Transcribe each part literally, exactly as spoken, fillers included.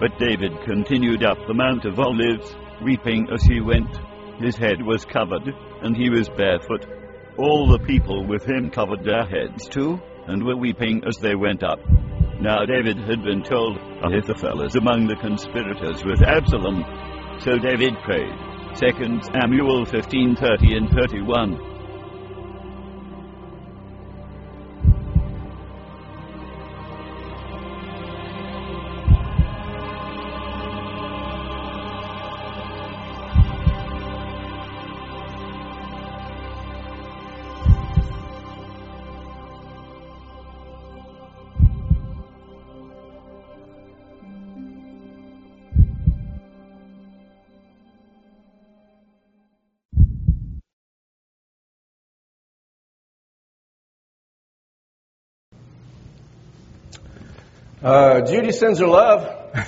But David continued up the Mount of Olives, weeping as he went. His head was covered, and he was barefoot. All the people with him covered their heads too, and were weeping as they went up. Now David had been told, Ahithophel is among the conspirators with Absalom. So David prayed. Second Samuel fifteen, thirty and thirty-one. Uh, Judy sends her love.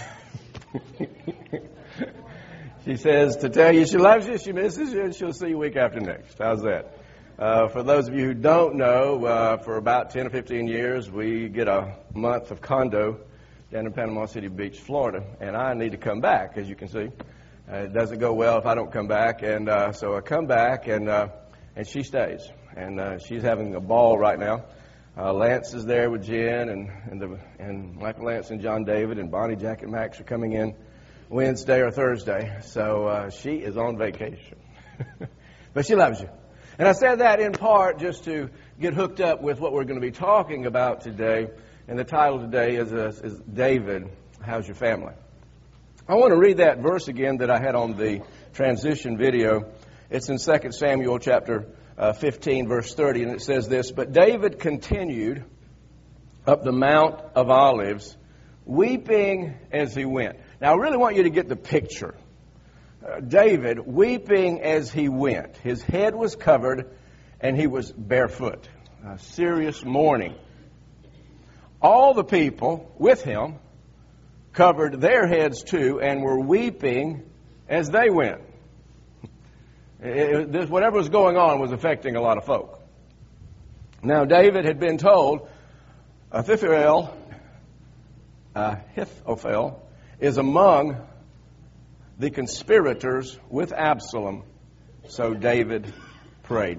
She says to tell you she loves you, she misses you, and she'll see you week after next. How's that? Uh, for those of you who don't know, uh, for about ten or fifteen years, we get a month of condo down in Panama City Beach, Florida, and I need to come back, as you can see. Uh, it doesn't go well if I don't come back, and uh, so I come back, and uh, and she stays, and uh, she's having a ball right now. Uh, Lance is there with Jen, and and, the, and Michael Lance and John David and Bonnie, Jack, and Max are coming in Wednesday or Thursday. So uh, she is on vacation. But she loves you. And I said that in part just to get hooked up with what we're going to be talking about today. And the title today is, uh, is David, How's Your Family? I want to read that verse again that I had on the transition video. It's in Second Samuel chapter Uh, fifteen, verse thirty, and it says this, But David continued up the Mount of Olives, weeping as he went. Now, I really want you to get the picture. Uh, David weeping as he went. His head was covered, and he was barefoot. A serious mourning. All the people with him covered their heads too, and were weeping as they went. It, this, whatever was going on was affecting a lot of folk. Now, David had been told, Ahithophel, Ahithophel is among the conspirators with Absalom. So David prayed.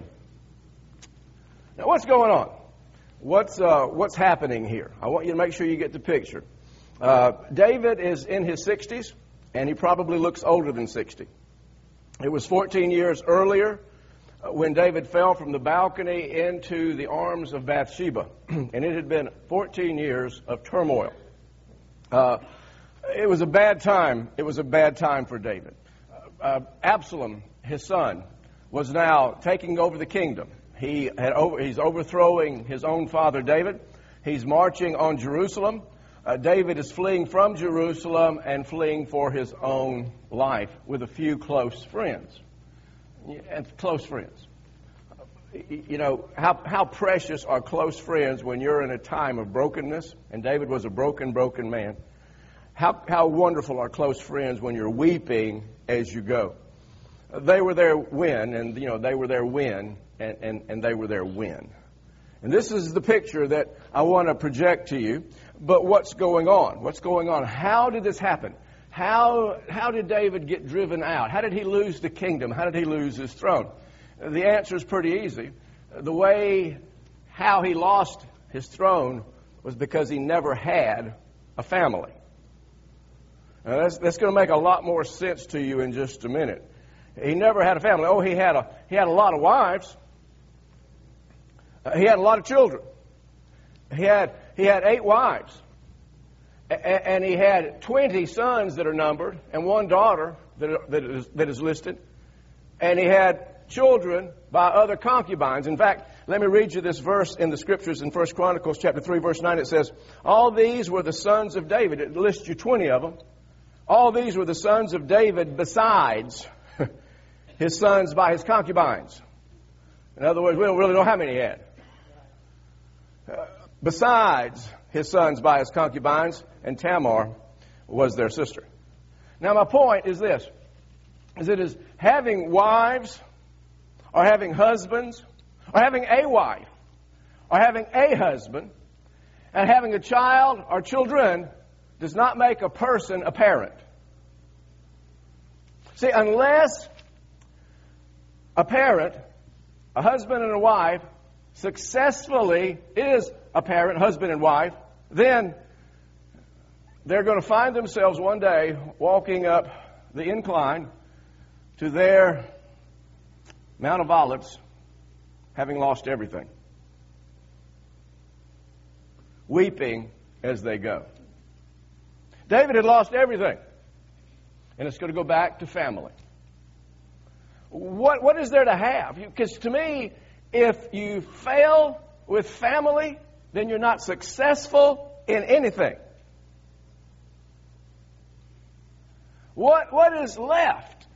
Now, what's going on? What's uh, what's happening here? I want you to make sure you get the picture. Uh, David is in his sixties, and he probably looks older than sixty. It was fourteen years earlier when David fell from the balcony into the arms of Bathsheba. And it had been fourteen years of turmoil. Uh, it was a bad time. It was a bad time for David. Uh, Absalom, his son, was now taking over the kingdom. He had over, he's overthrowing his own father David. He's marching on Jerusalem. Uh, David is fleeing from Jerusalem and fleeing for his own life with a few close friends. And close friends. You know, how, how precious are close friends when you're in a time of brokenness? And David was a broken, broken man. How, how wonderful are close friends when you're weeping as you go? They were there when, and, you know, they were there when, and, and, and they were there when. And this is the picture that I want to project to you. But what's going on? What's going on? How did this happen? How how did David get driven out? How did he lose the kingdom? How did he lose his throne? The answer is pretty easy. The way how he lost his throne was because he never had a family. Now that's that's going to make a lot more sense to you in just a minute. He never had a family. Oh, he had a he had a lot of wives. Uh, he had a lot of children. He had he had eight wives, a- and he had twenty sons that are numbered, and one daughter that are, that is that is listed, and he had children by other concubines. In fact, let me read you this verse in the scriptures in First Chronicles chapter three, verse nine. It says, "All these were the sons of David." It lists you twenty of them. All these were the sons of David besides his sons by his concubines. In other words, we don't really know how many he had. Uh, besides his sons by his concubines, and Tamar was their sister. Now, my point is this, is it is having wives, or having husbands, or having a wife, or having a husband, and having a child or children does not make a person a parent. See, unless a parent, a husband and a wife, successfully is a parent, husband and wife, then they're going to find themselves one day walking up the incline to their Mount of Olives, having lost everything, weeping as they go. David had lost everything, and it's going to go back to family. What, what is there to have? Because to me, if you fail with family, then you're not successful in anything. What, what is left?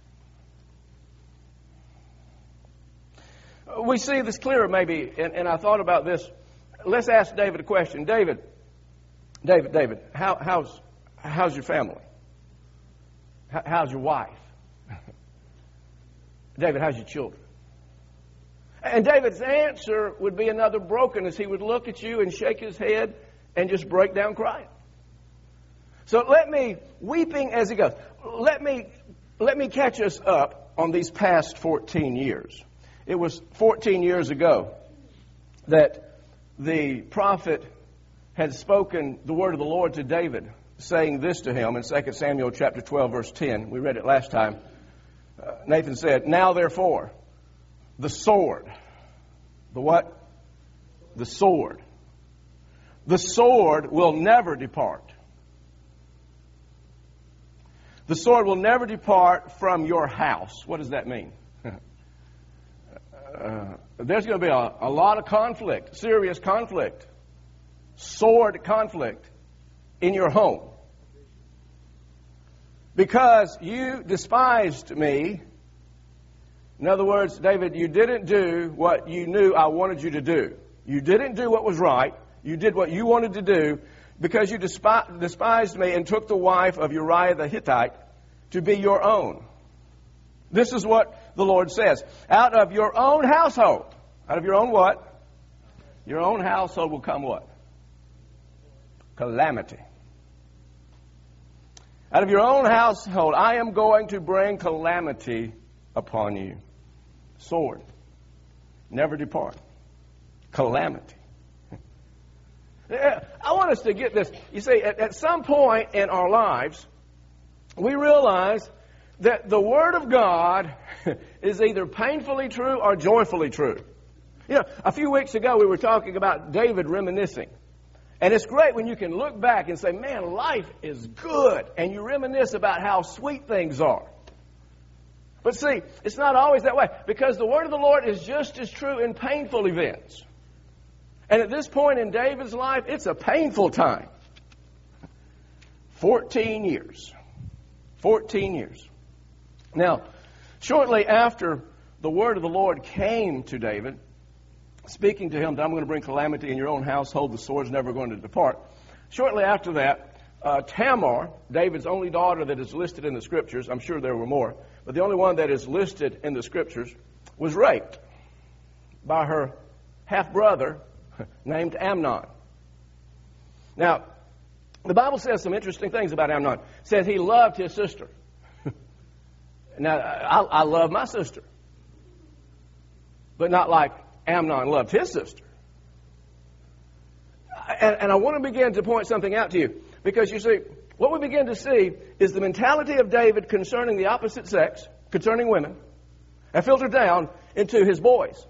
We see this clearer maybe, and, and I thought about this. Let's ask David a question. David, David, David, how, how's, how's your family? How, how's your wife? David, how's your children? And David's answer would be another brokenness. He would look at you and shake his head and just break down crying. So let me, weeping as he goes, let me, let me catch us up on these past fourteen years. It was fourteen years ago that the prophet had spoken the word of the Lord to David, saying this to him in Second Samuel chapter twelve, verse ten. We read it last time. Uh, Nathan said, "Now therefore, the sword." The what? The sword. The sword will never depart. The sword will never depart from your house. What does that mean? uh, there's going to be a, a lot of conflict, serious conflict, sword conflict in your home. Because you despised me. In other words, David, you didn't do what you knew I wanted you to do. You didn't do what was right. You did what you wanted to do because you despi- despised me and took the wife of Uriah the Hittite to be your own. This is what the Lord says. Out of your own household. Out of your own what? Your own household will come what? Calamity. Out of your own household, I am going to bring calamity upon you. Sword. Never depart. Calamity. I want us to get this. You see, at, at some point in our lives, we realize that the Word of God is either painfully true or joyfully true. You know, a few weeks ago we were talking about David reminiscing. And it's great when you can look back and say, man, life is good. And you reminisce about how sweet things are. But see, it's not always that way. Because the Word of the Lord is just as true in painful events. And at this point in David's life, it's a painful time. Fourteen years. Fourteen years. Now, shortly after the word of the Lord came to David, speaking to him that I'm going to bring calamity in your own household, the sword's never going to depart. Shortly after that, uh, Tamar, David's only daughter that is listed in the Scriptures, I'm sure there were more, but the only one that is listed in the Scriptures, was raped by her half-brother named Amnon. Now, the Bible says some interesting things about Amnon. It says he loved his sister. Now, I, I love my sister. But not like Amnon loved his sister. And, and I want to begin to point something out to you. Because you see, what we begin to see is the mentality of David concerning the opposite sex, concerning women, and filtered down into his boys.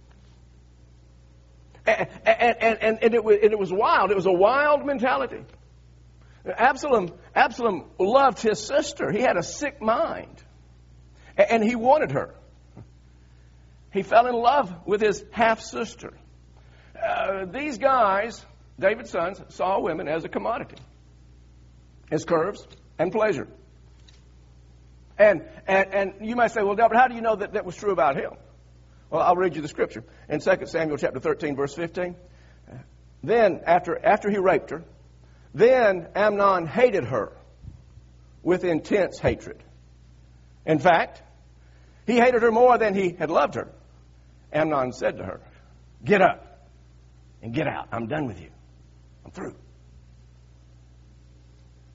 And, and, and, and, it was, and it was wild. It was a wild mentality. Absalom, Absalom loved his sister. He had a sick mind. And he wanted her. He fell in love with his half-sister. Uh, these guys, David's sons, saw women as a commodity. As curves and pleasure. And, and, and you might say, well, Delbert, how do you know that that was true about him? Well, I'll read you the scripture. In Second Samuel chapter thirteen, verse fifteen. Then, after, after he raped her, then Amnon hated her with intense hatred. In fact, he hated her more than he had loved her. Amnon said to her, "Get up and get out. I'm done with you. I'm through."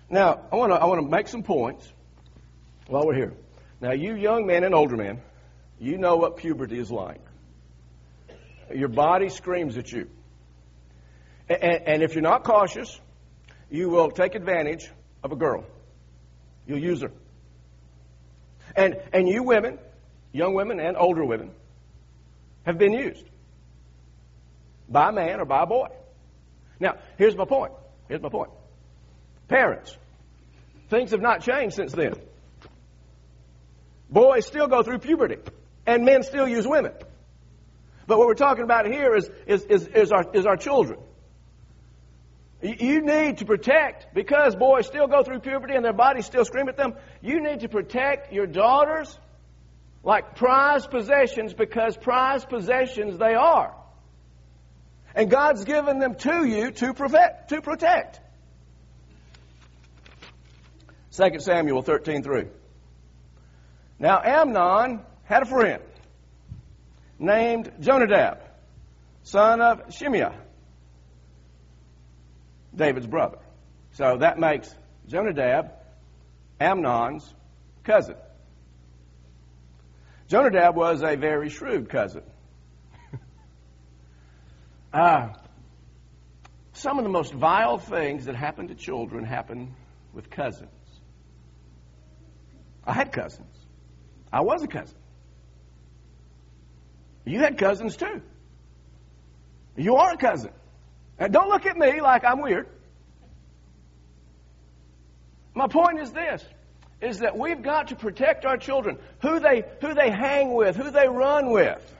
Now, I want to I want to make some points while we're here. Now, you young men and older men, you know what puberty is like. Your body screams at you. And, and if you're not cautious, you will take advantage of a girl. You'll use her. And and you women, young women and older women, have been used by a man or by a boy. Now, here's my point. Here's my point. Parents, things have not changed since then. Boys still go through puberty, and men still use women. But what we're talking about here is, is, is, is, our, is our children. You need to protect, because boys still go through puberty and their bodies still scream at them, you need to protect your daughters like prized possessions, because prized possessions they are. And God's given them to you to protect. To protect. Second Samuel thirteen three. Now Amnon had a friend named Jonadab, son of Shimeah, David's brother. So that makes Jonadab Amnon's cousin. Jonadab was a very shrewd cousin. uh, some of the most vile things that happen to children happen with cousins. I had cousins. I was a cousin. You had cousins too. You are a cousin. And don't look at me like I'm weird. My point is this, is that we've got to protect our children, who they who they hang with, who they run with.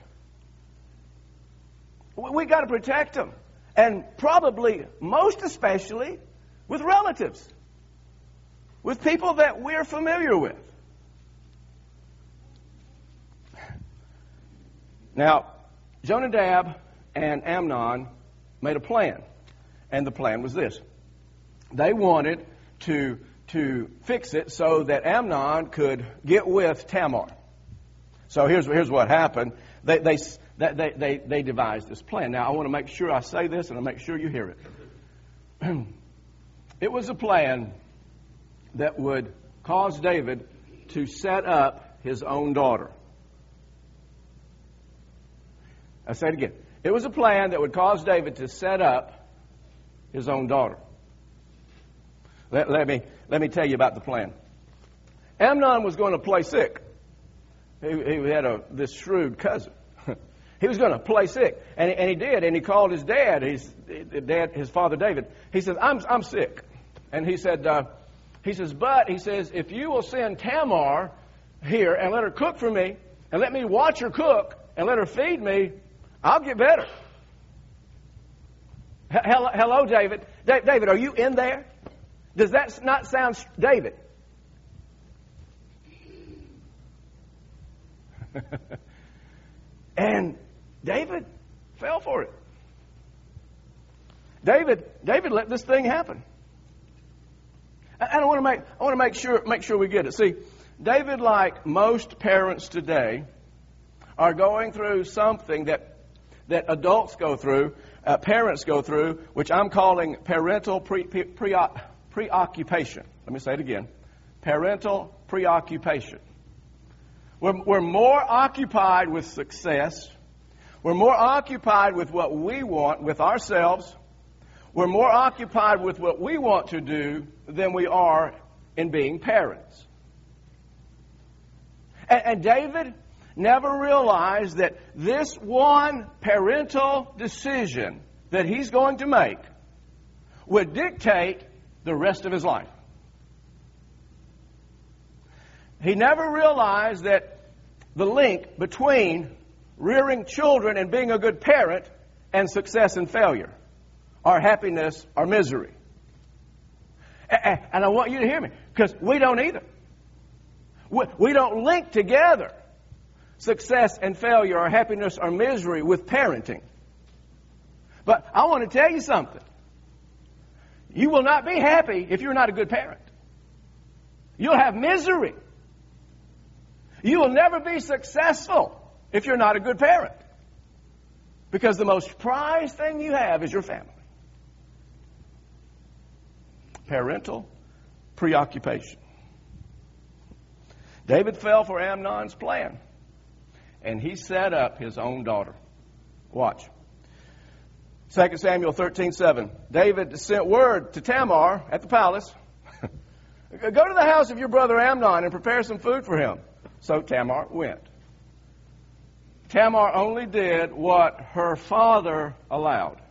We've got to protect them. And probably, most especially, with relatives. With people that we're familiar with. Now, Jonadab and Amnon made a plan. And the plan was this. They wanted to, to fix it so that Amnon could get with Tamar. So here's, here's what happened. They, they, they, they, they devised this plan. Now, I want to make sure I say this and I make sure you hear it. It was a plan that would cause David to set up his own daughter. I say it again. It was a plan that would cause David to set up his own daughter. Let, let me let me tell you about the plan. Amnon was going to play sick. He, he had a this shrewd cousin. He was going to play sick, and, and he did. And he called his dad. His dad, his father David. He said, "I'm I'm sick," and he said, uh, he says, "But he says, if you will send Tamar here and let her cook for me, and let me watch her cook and let her feed me, I'll get better." Hello, hello, David. Da- David, are you in there? Does that not sound David? And David fell for it. David, David let this thing happen. And I want to make I want to make sure make sure we get it. See, David, like most parents today, are going through something that that adults go through, uh, parents go through, which I'm calling parental pre, pre, pre, preoccupation. Let me say it again. Parental preoccupation. We're, we're more occupied with success. We're more occupied with what we want with ourselves. We're more occupied with what we want to do than we are in being parents. And, and David never realized that this one parental decision that he's going to make would dictate the rest of his life. He never realized that the link between rearing children and being a good parent and success and failure, or happiness or misery. And I want you to hear me, because we don't either. We don't link together success and failure or happiness or misery with parenting. But I want to tell you something. You will not be happy if you're not a good parent. You'll have misery. You will never be successful if you're not a good parent. Because the most prized thing you have is your family. Parental preoccupation. David fell for Amnon's plan, and he set up his own daughter. Watch. Second Samuel thirteen seven. David sent word to Tamar at the palace, go to the house of your brother Amnon and prepare some food for him. So Tamar went. Tamar only did what her father allowed.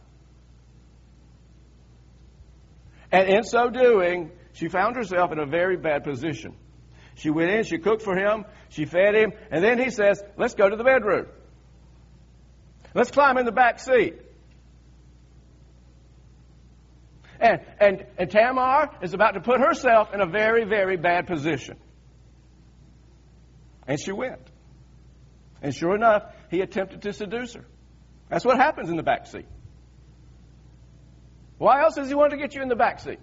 And in so doing, she found herself in a very bad position. She went in, she cooked for him, she fed him, and then he says, let's go to the bedroom. Let's climb in the back seat. And, and, and Tamar is about to put herself in a very, very bad position. And she went. And sure enough, he attempted to seduce her. That's what happens in the back seat. Why else does he want to get you in the back seat?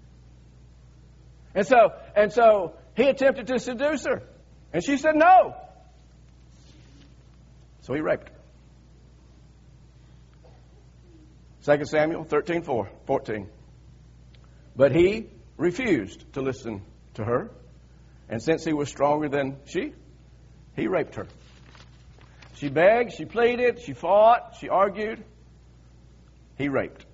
And so, and so he attempted to seduce her. And she said no. So he raped her. Second Samuel thirteen fourteen. But he refused to listen to her. And since he was stronger than she, he raped her. She begged, she pleaded, she fought, she argued. He raped.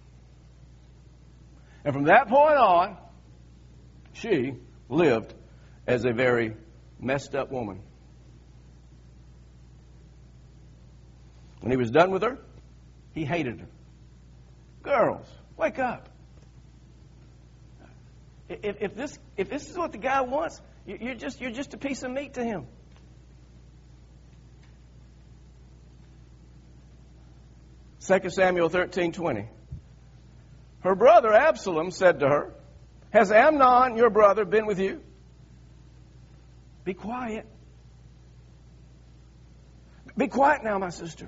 And from that point on, she lived as a very messed up woman. When he was done with her, he hated her. Girls, wake up. If, if this if this is what the guy wants, you're just you're just a piece of meat to him. Second Samuel thirteen twenty. Her brother Absalom said to her, has Amnon, your brother, been with you? Be quiet. Be quiet now, my sister.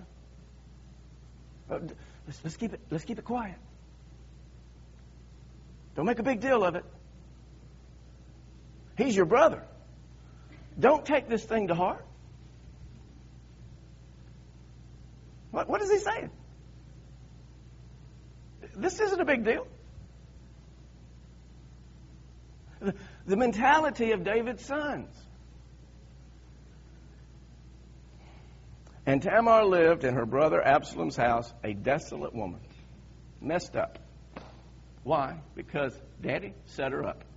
Let's, let's keep it. Let's keep it quiet. Don't make a big deal of it. He's your brother. Don't take this thing to heart. What, what is he saying? This isn't a big deal. The, the mentality of David's sons. And Tamar lived in her brother Absalom's house, a desolate woman, messed up. Why? Because Daddy set her up.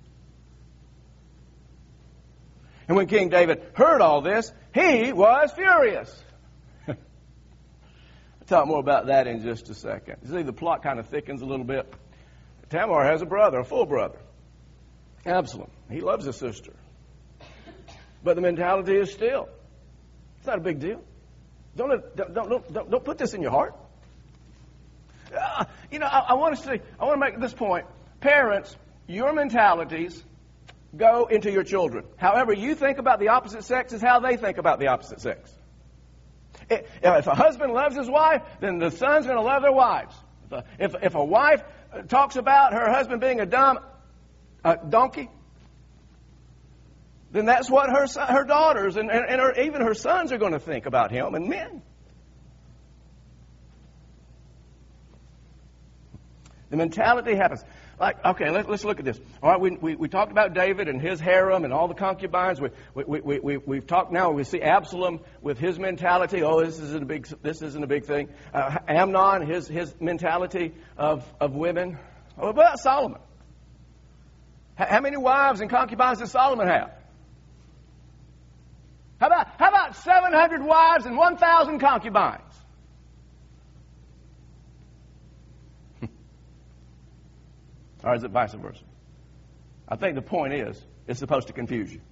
And when King David heard all this, he was furious. I'll talk more about that in just a second. You see, the plot kind of thickens a little bit. Tamar has a brother, a full brother, Absalom. He loves his sister. But the mentality is still, it's not a big deal. Don't, let, don't, don't, don't, don't put this in your heart. Uh, you know, I, I want to say, I want to make this point. Parents, your mentalities go into your children. However you think about the opposite sex is how they think about the opposite sex. If a husband loves his wife, then the son's going to love their wives. If a, if, if a wife talks about her husband being a dumb uh, donkey, then that's what her her daughters and, and, and her, even her sons are going to think about him and men. The mentality happens. Like, okay, let, let's look at this. All right, we, we, we talked about David and his harem and all the concubines. We, we, we, we, we've talked now, we see Absalom with his mentality. Oh, this isn't a big, this isn't a big thing. Uh, Amnon, his, his mentality of, of women. What about Solomon? H- how many wives and concubines does Solomon have? How about, how about seven hundred wives and one thousand concubines? Or is it vice versa? I think the point is, it's supposed to confuse you.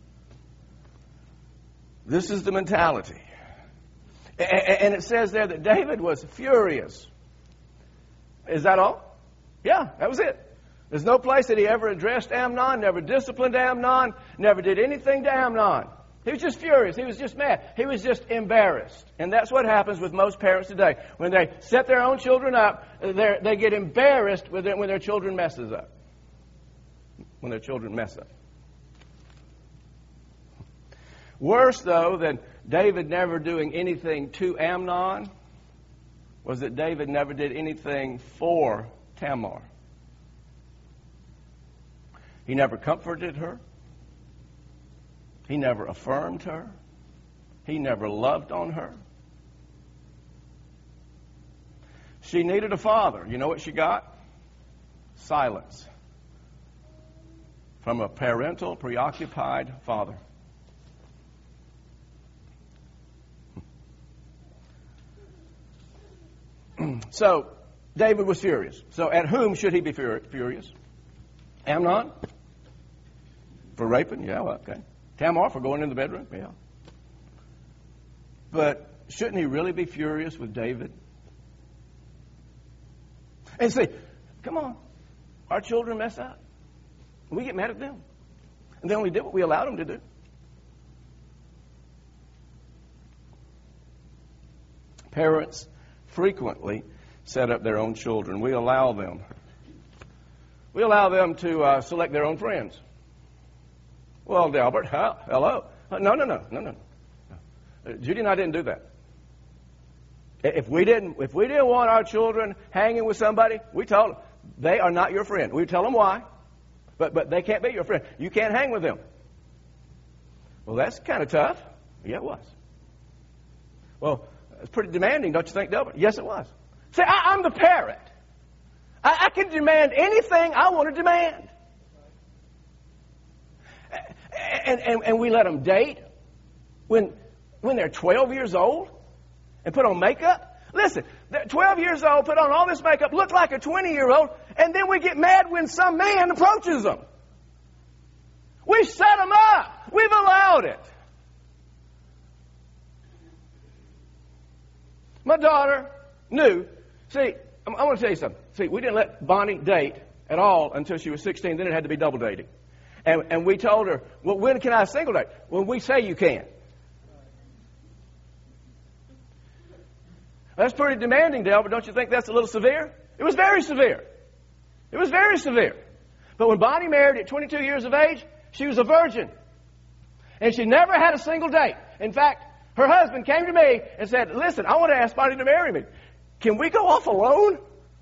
This is the mentality. And it says there that David was furious. Is that all? Yeah, that was it. There's no place that he ever addressed Amnon, never disciplined Amnon, never did anything to Amnon. He was just furious. He was just mad. He was just embarrassed. And that's what happens with most parents today. When they set their own children up, they get embarrassed when their children messes up. When their children mess up. Worse, though, than David never doing anything to Amnon was that David never did anything for Tamar. He never comforted her. He never affirmed her. He never loved on her. She needed a father. You know what she got? Silence from a parental, preoccupied father. So, David was furious. So, at whom should he be fur- furious? Amnon? For raping? Yeah, well, okay. Tamar for going in the bedroom? Yeah. But shouldn't he really be furious with David? And say, come on, our children mess up. We get mad at them. And they only did what we allowed them to do. Parents frequently set up their own children. We allow them. We allow them to uh, select their own friends. Well, Delbert, huh? Hello. Uh, no, no, no, no, no. Uh, Judy and I didn't do that. If we didn't, if we didn't want our children hanging with somebody, we told them they are not your friend. We tell them why, but but they can't be your friend. You can't hang with them. Well, that's kind of tough. Yeah, it was. Well, it's pretty demanding, don't you think, Delbert? Yes, it was. See, I, I'm the parent. I, I can demand anything I want to demand. And, and, and we let them date when, when they're twelve years old and put on makeup. Listen, they're twelve years old, put on all this makeup, look like a twenty-year-old, and then we get mad when some man approaches them. We set them up. We've allowed it. My daughter knew. See, I'm, I'm going to tell you something. See, we didn't let Bonnie date at all until she was sixteen. Then it had to be double dating. And, and we told her, well, when can I single date? When we say you can. That's pretty demanding, Dale, but don't you think that's a little severe? It was very severe. It was very severe. But when Bonnie married at twenty-two years of age, she was a virgin. And she never had a single date. In fact, her husband came to me and said, listen, I want to ask Bonnie to marry me. Can we go off alone?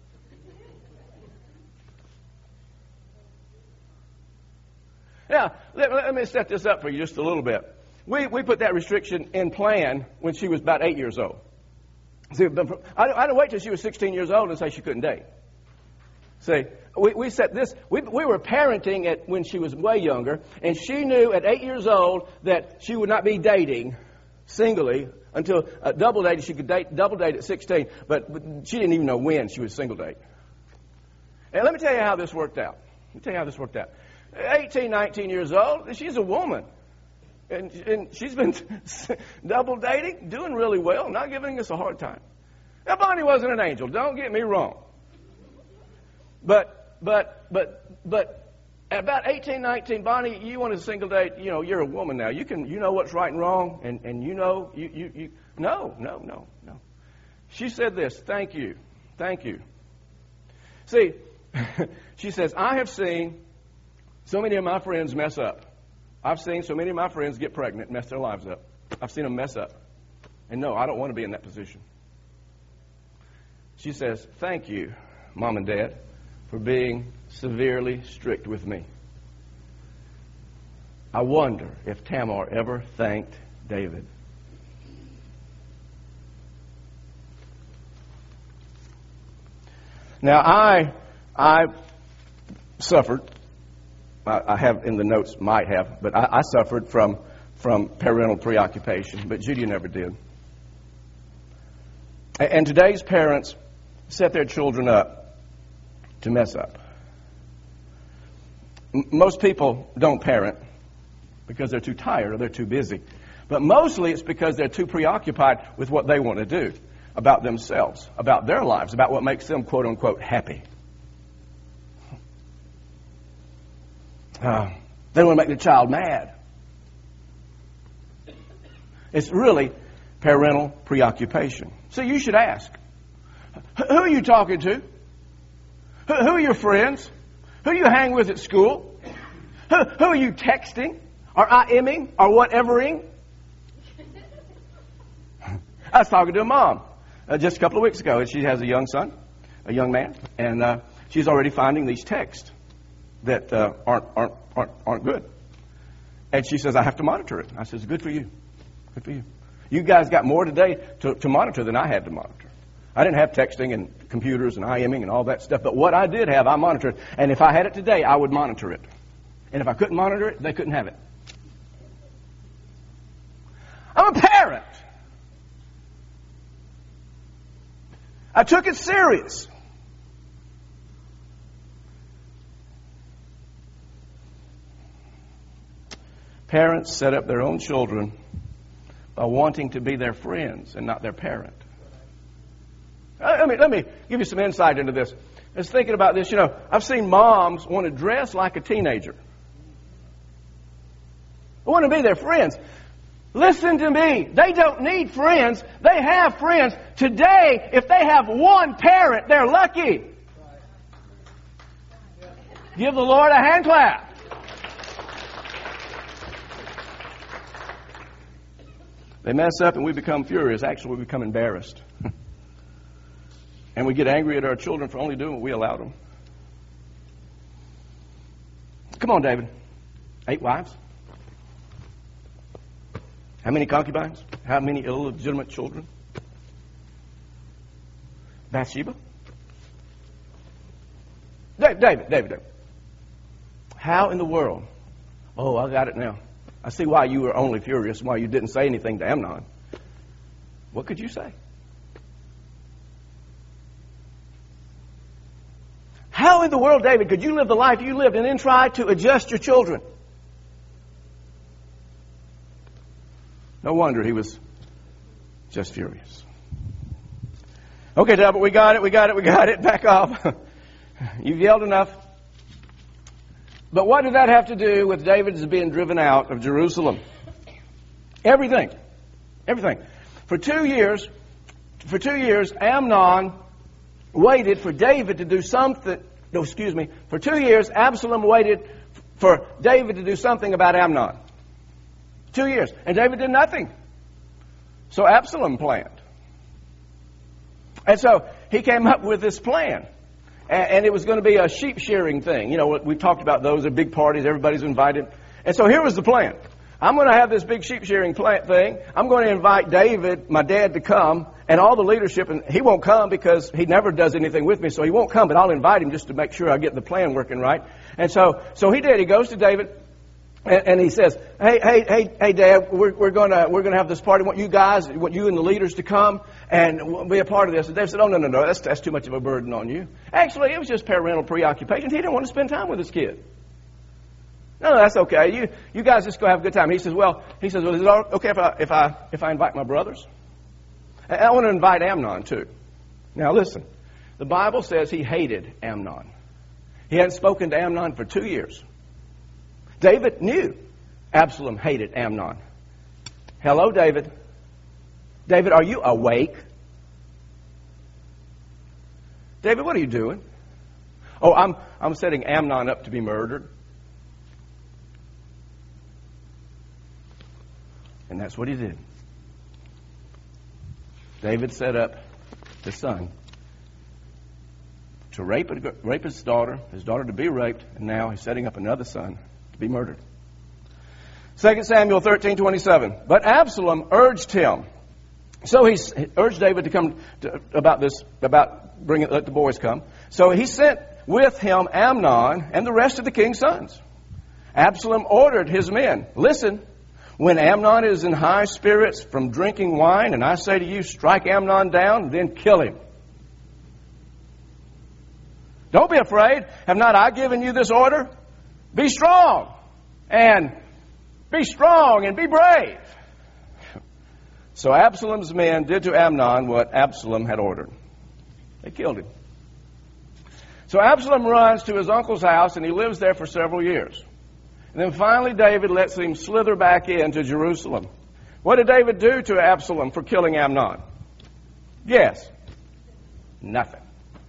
Now, let, let me set this up for you just a little bit. We we put that restriction in plan when she was about eight years old. See, I, I didn't wait till she was sixteen years old and say she couldn't date. See, we, we set this, we, we were parenting it when she was way younger, and she knew at eight years old that she would not be dating singly until uh, double dated. She could date double date at sixteen, but, but she didn't even know when she was single date. And let me tell you how this worked out. Let me tell you how this worked out. eighteen, nineteen years old, she's a woman. And, and she's been double dating, doing really well, not giving us a hard time. Now, Bonnie wasn't an angel, don't get me wrong. But, but, but, but at about eighteen, nineteen, Bonnie, you want a single date, you know, you're a woman now. You can, you know what's right and wrong, and, and you know, you, you, you, no, no, no, no. She said this, thank you, thank you. See, she says, I have seen so many of my friends mess up. I've seen so many of my friends get pregnant and mess their lives up. I've seen them mess up. And no, I don't want to be in that position. She says, thank you, Mom and Dad, for being severely strict with me. I wonder if Tamar ever thanked David. Now, I, I suffered. I have in the notes, might have, but I, I suffered from, from parental preoccupation, but Judy never did. And, and today's parents set their children up to mess up. M- most people don't parent because they're too tired or they're too busy. But mostly it's because they're too preoccupied with what they want to do, about themselves, about their lives, about what makes them, quote unquote, happy. Uh, they want to make their child mad. It's really parental preoccupation. So you should ask, who are you talking to? Who, who are your friends? Who do you hang with at school? Who, who are you texting or IMing or whatevering? I was talking to a mom uh, just a couple of weeks ago, and she has a young son, a young man, and uh, she's already finding these texts. that uh, aren't, aren't, aren't, aren't good. And she says, I have to monitor it. I says, good for you. Good for you. You guys got more today to, to monitor than I had to monitor. I didn't have texting and computers and IMing and all that stuff, but what I did have, I monitored. And if I had it today, I would monitor it. And if I couldn't monitor it, they couldn't have it. I'm a parent. I took it serious. Parents set up their own children by wanting to be their friends and not their parent. Let me, let me give you some insight into this. I was thinking about this. You know, I've seen moms want to dress like a teenager. I want to be their friends. Listen to me. They don't need friends. They have friends. Today, if they have one parent, they're lucky. Give the Lord a hand clap. They mess up and we become furious. Actually, we become embarrassed. And we get angry at our children for only doing what we allowed them. Come on, David. Eight wives? How many concubines? How many illegitimate children? Bathsheba? David, David, David, David. How in the world? Oh, I got it now. I see why you were only furious, why you didn't say anything to Amnon. What could you say? How in the world, David, could you live the life you lived and then try to adjust your children? No wonder he was just furious. Okay, devil, we got it, we got it, we got it. Back off. You've yelled enough. But what did that have to do with David's being driven out of Jerusalem? Everything. Everything. For two years, for two years, Amnon waited for David to do something. No, excuse me. For two years, Absalom waited for David to do something about Amnon. Two years. And David did nothing. So Absalom planned. And so he came up with this plan. And it was going to be a sheep shearing thing. You know, we've talked about those. They're big parties. Everybody's invited. And so here was the plan. I'm going to have this big sheep shearing thing. I'm going to invite David, my dad, to come, and all the leadership. And he won't come because he never does anything with me, so he won't come. But I'll invite him just to make sure I get the plan working right. And so, so he did. He goes to David, and, and he says, "Hey, hey, hey, hey, Dad, we're, we're going to we're going to have this party. I want you guys, I want you and the leaders to come and be a part of this." And David said, "Oh, no, no, no, that's that's too much of a burden on you." Actually, it was just parental preoccupation. He didn't want to spend time with his kid. No, no, that's okay. You you guys just go have a good time. He says, well, he says, well, is it all okay if I if I if I invite my brothers? And I want to invite Amnon too. Now listen, the Bible says he hated Amnon. He hadn't spoken to Amnon for two years. David knew Absalom hated Amnon. Hello, David. David, are you awake? David, what are you doing? Oh, I'm I'm setting Amnon up to be murdered. And that's what he did. David set up his son to rape, rape his daughter, his daughter to be raped, and now he's setting up another son to be murdered. Second Samuel thirteen twenty-seven. But Absalom urged him. So he urged David to come to, about this, about bringing, let the boys come. So he sent with him Amnon and the rest of the king's sons. Absalom ordered his men, listen, when Amnon is in high spirits from drinking wine, and I say to you, strike Amnon down, then kill him. Don't be afraid. Have not I given you this order? Be strong and be strong and be brave. So Absalom's men did to Amnon what Absalom had ordered. They killed him. So Absalom runs to his uncle's house, and he lives there for several years. And then finally David lets him slither back into Jerusalem. What did David do to Absalom for killing Amnon? Yes. Nothing.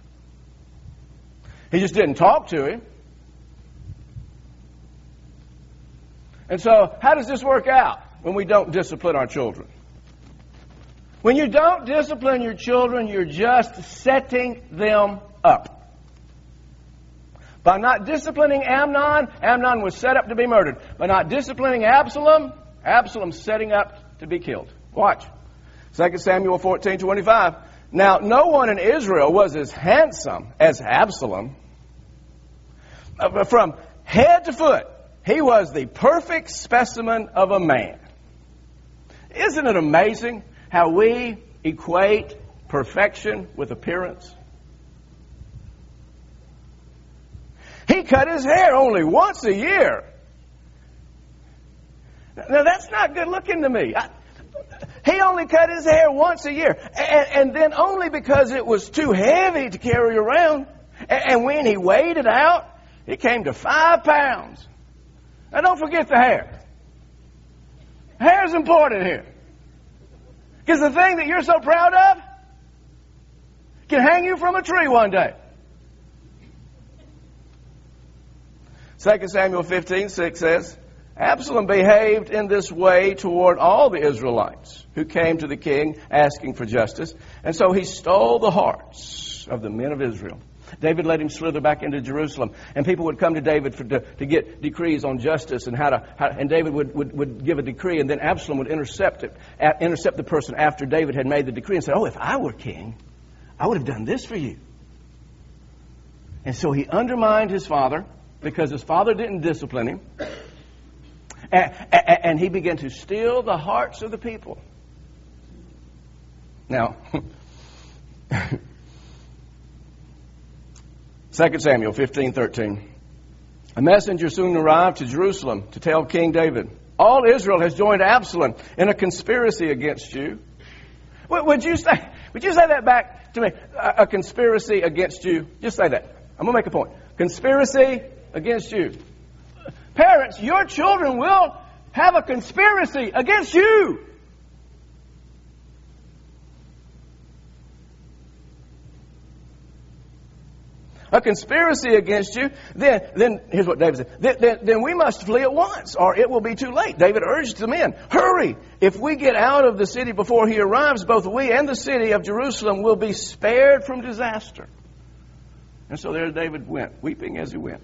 He just didn't talk to him. And so, how does this work out when we don't discipline our children? When you don't discipline your children, you're just setting them up. By not disciplining Amnon, Amnon was set up to be murdered. By not disciplining Absalom, Absalom's setting up to be killed. Watch. Second Samuel fourteen twenty-five. Now, no one in Israel was as handsome as Absalom. From head to foot, he was the perfect specimen of a man. Isn't it amazing how we equate perfection with appearance? He cut his hair only once a year. Now, that's not good looking to me. I, he only cut his hair once a year. And, and then only because it was too heavy to carry around. And, and when he weighed it out, it came to five pounds. Now, don't forget the hair. Hair's important here. Because the thing that you're so proud of can hang you from a tree one day. Second Samuel fifteen six says, Absalom behaved in this way toward all the Israelites who came to the king asking for justice. And so he stole the hearts of the men of Israel. David let him slither back into Jerusalem. And people would come to David for, to, to get decrees on justice and how to, how, and David would, would, would give a decree, and then Absalom would intercept it, a, intercept the person after David had made the decree and say, oh, if I were king, I would have done this for you. And so he undermined his father because his father didn't discipline him. And, and he began to steal the hearts of the people. Now, Second Samuel fifteen thirteen. A messenger soon arrived to Jerusalem to tell King David, all Israel has joined Absalom in a conspiracy against you. Would you say, would you say that back to me? A, a conspiracy against you. Just say that. I'm going to make a point. Conspiracy against you. Parents, your children will have a conspiracy against you. A conspiracy against you, then, then here's what David said, then, then, then we must flee at once, or it will be too late. David urged the men, hurry! If we get out of the city before he arrives, both we and the city of Jerusalem will be spared from disaster. And so there David went, weeping as he went.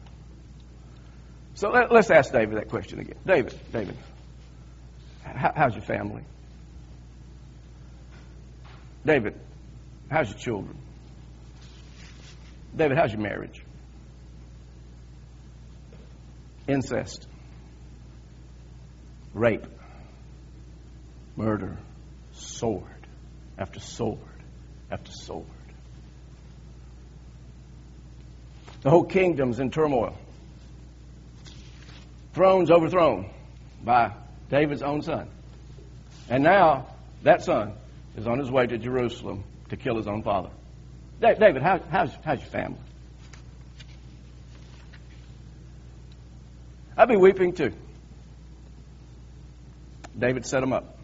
So let, let's ask David that question again. David, David, how, how's your family? David, how's your children? David, how's your marriage? Incest, rape, murder, sword after sword after sword. The whole kingdom's in turmoil. Thrones overthrown by David's own son. And now that son is on his way to Jerusalem to kill his own father. David, how, how's, how's your family? I'd be weeping too. David set them up.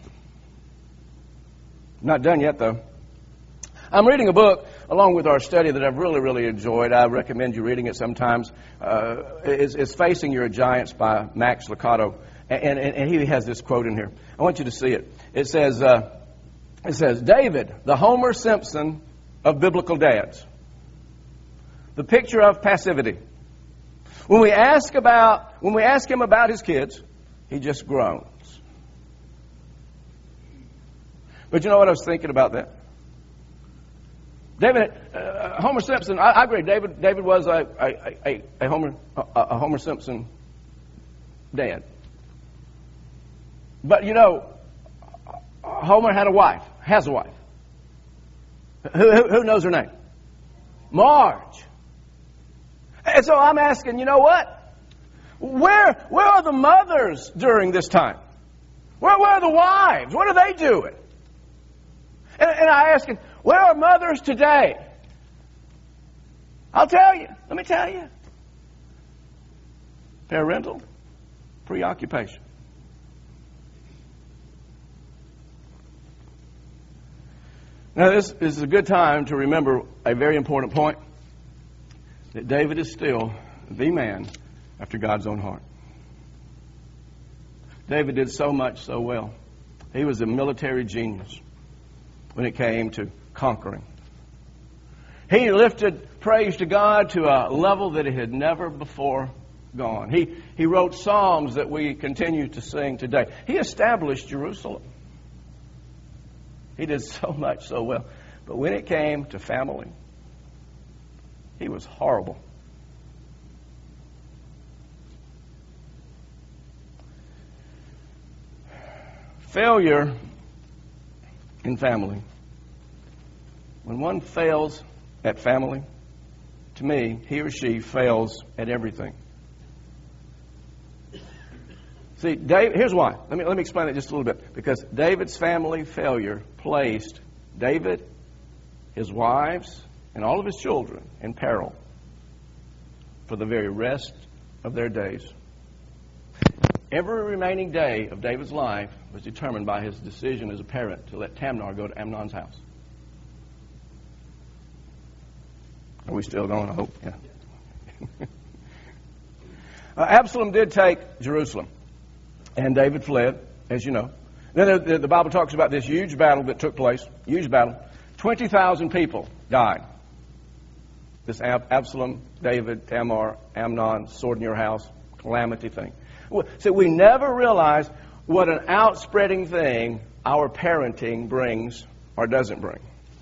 Not done yet, though. I'm reading a book along with our study that I've really, really enjoyed. I recommend you reading it sometimes. Uh, it's, it's Facing Your Giants by Max Lucado. And, and, and he has this quote in here. I want you to see it. It says, uh, it says, David, the Homer Simpson of biblical dads. The picture of passivity. When we ask about, when we ask him about his kids, he just groans. But you know what I was thinking about that? David, uh, Homer Simpson. I, I agree. David, David was a a, a, a Homer a, a Homer Simpson dad. But you know, Homer had a wife. Has a wife. Who, who, who knows her name? Marge. And so I'm asking, you know what? Where where are the mothers during this time? Where, where are the wives? What are they doing? And, and I ask him, where are mothers today? I'll tell you. Let me tell you. Parental preoccupation. Now, this, this is a good time to remember a very important point. That David is still the man after God's own heart. David did so much so well. He was a military genius when it came to conquering. He lifted praise to God to a level that it had never before gone. He, he wrote psalms that we continue to sing today. He established Jerusalem. He did so much so well. But when it came to family, he was horrible. Failure in family. When one fails at family, to me, he or she fails at everything. See, Dave, here's why. Let me let me explain it just a little bit. Because David's family failure placed David, his wives, and all of his children in peril for the very rest of their days. Every remaining day of David's life was determined by his decision as a parent to let Tamar go to Amnon's house. Are we still going? I hope. Yeah. uh, Absalom did take Jerusalem, and David fled, as you know. Then the, the Bible talks about this huge battle that took place. Huge battle. twenty thousand people died. This Ab- Absalom, David, Tamar, Amnon, sword in your house, calamity thing. So we never realize what an outspreading thing our parenting brings or doesn't bring.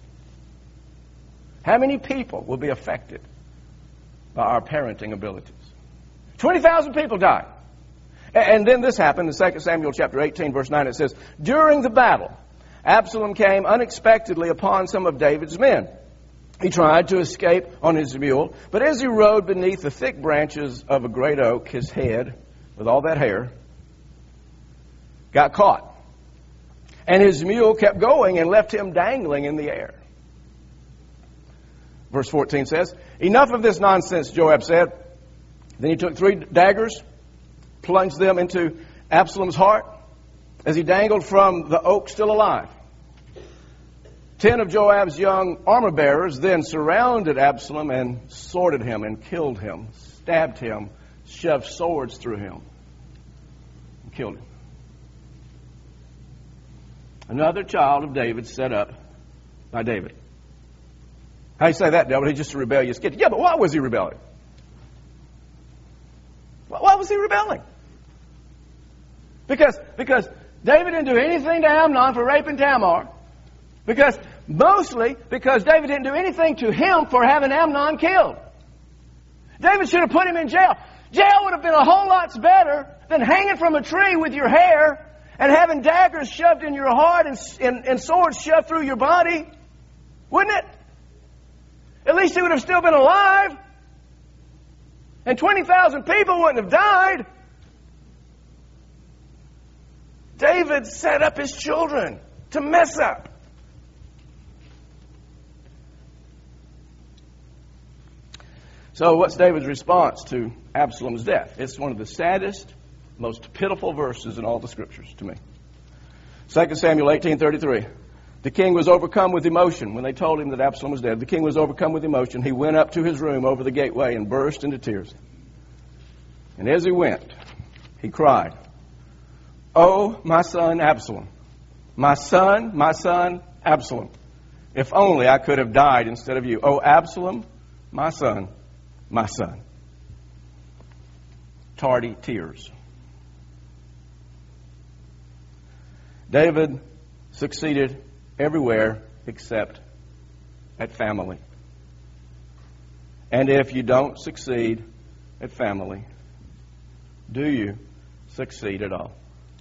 How many people will be affected by our parenting abilities? twenty thousand people died. And then this happened in Second Samuel chapter eighteen, verse nine. It says, during the battle, Absalom came unexpectedly upon some of David's men. He tried to escape on his mule, but as he rode beneath the thick branches of a great oak, his head, with all that hair, got caught. And his mule kept going and left him dangling in the air. Verse fourteen says, enough of this nonsense, Joab said. Then he took three daggers, plunged them into Absalom's heart as he dangled from the oak still alive. Ten of Joab's young armor-bearers then surrounded Absalom and sworded him and killed him, stabbed him, shoved swords through him, and killed him. Another child of David set up by David. How do you say that, David? He's just a rebellious kid. Yeah, but why was he rebelling? Why was he rebelling? Because, because David didn't do anything to Amnon for raping Tamar. Because, mostly, because David didn't do anything to him for having Amnon killed. David should have put him in jail. Jail would have been a whole lot better than hanging from a tree with your hair and having daggers shoved in your heart and, and, and swords shoved through your body. Wouldn't it? At least he would have still been alive. And twenty thousand people wouldn't have died. David set up his children to mess up. So what's David's response to Absalom's death? It's one of the saddest, most pitiful verses in all the Scriptures to me. Second Samuel eighteen thirty-three. The king was overcome with emotion when they told him that Absalom was dead. The king was overcome with emotion. He went up to his room over the gateway and burst into tears. And as he went, he cried, "Oh, my son Absalom, my son, my son Absalom, if only I could have died instead of you. Oh, Absalom, my son, my son." Tardy tears. David succeeded everywhere except at family. And if you don't succeed at family, do you succeed at all?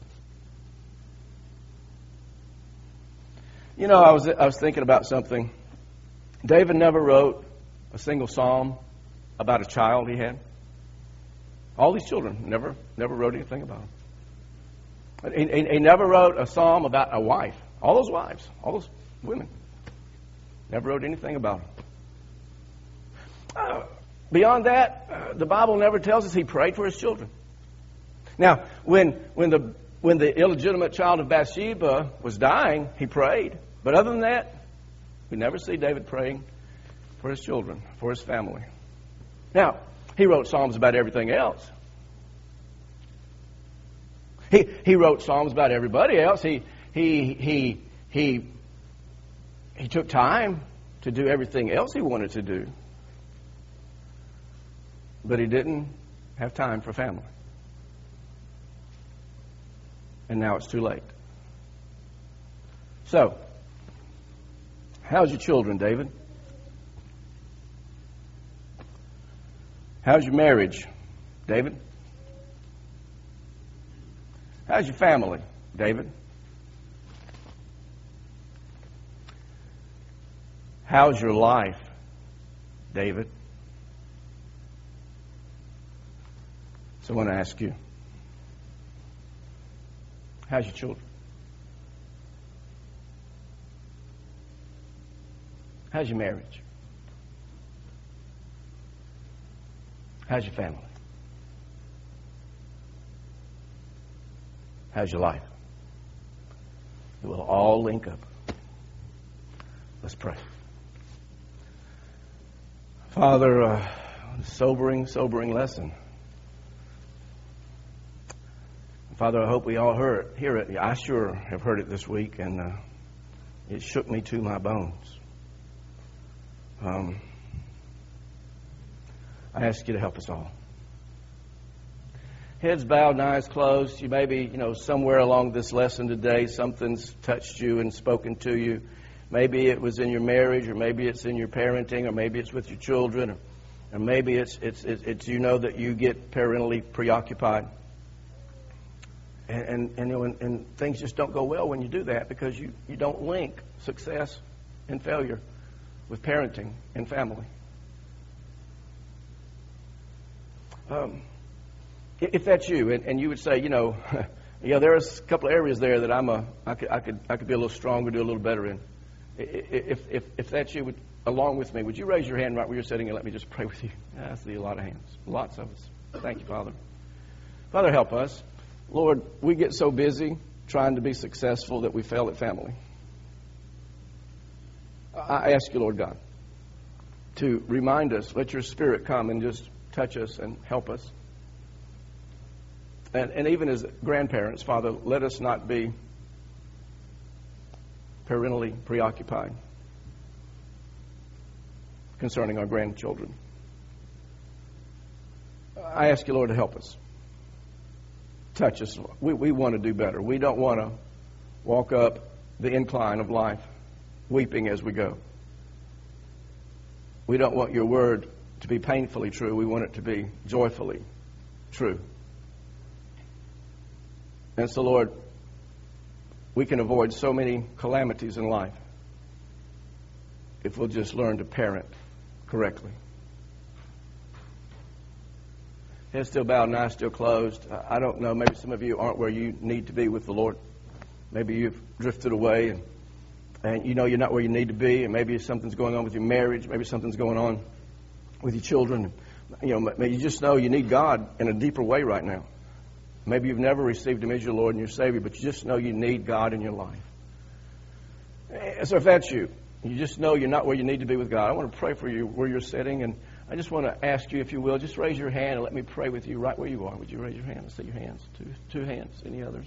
You know, I was I was thinking about something. David never wrote a single psalm about a child he had. All these children never never wrote anything about them. He, he, he never wrote a psalm about a wife. All those wives, all those women, never wrote anything about them. Uh, beyond that, uh, the Bible never tells us he prayed for his children. Now, when when the when the illegitimate child of Bathsheba was dying, he prayed. But other than that, we never see David praying for his children, for his family. Now, he wrote psalms about everything else. He he wrote psalms about everybody else. He he he he he took time to do everything else he wanted to do, but he didn't have time for family. And now it's too late. So, how's your children, David? How's your marriage, David? How's your family, David? How's your life, David? So I want to ask you, how's your children? How's your marriage? How's your family? How's your life? It will all link up. Let's pray. Father, uh, sobering, sobering lesson. Father, I hope we all heard, hear it. I sure have heard it this week, and uh, it shook me to my bones. Um, I ask you to help us all. Heads bowed and eyes closed. You may be, you know, somewhere along this lesson today, something's touched you and spoken to you. Maybe it was in your marriage, or maybe it's in your parenting, or maybe it's with your children, or, or maybe it's, it's, it's, it's, you know, that you get parentally preoccupied. And, and, and, you know, and, and things just don't go well when you do that, because you, you don't link success and failure with parenting and family. Um, if that's you, and, and you would say, you know, yeah, there's a couple of areas there that I'm a, I could, I could, I could be a little stronger, do a little better in. If, if, if that's you, would, along with me, would you raise your hand right where you're sitting and let me just pray with you? I see a lot of hands, lots of us. Thank you, Father. Father, help us. Lord, we get so busy trying to be successful that we fail at family. I ask you, Lord God, to remind us, let your Spirit come and just touch us and help us. And, and even as grandparents, Father, let us not be parentally preoccupied concerning our grandchildren. I ask you, Lord, to help us. Touch us. We, we want to do better. We don't want to walk up the incline of life weeping as we go. We don't want your word to be painfully true. We want it to be joyfully true. And so, Lord, we can avoid so many calamities in life if we'll just learn to parent correctly. Head still bowed and eyes still closed. I don't know, maybe some of you aren't where you need to be with the Lord. Maybe you've drifted away and, and you know you're not where you need to be, and maybe something's going on with your marriage, maybe something's going on with your children. You know, maybe you just know you need God in a deeper way right now. Maybe you've never received Him as your Lord and your Savior, but you just know you need God in your life. So if that's you, you just know you're not where you need to be with God, I want to pray for you where you're sitting, and I just want to ask you, if you will, just raise your hand and let me pray with you right where you are. Would you raise your hand? I see your hands. Two, two hands. Any others?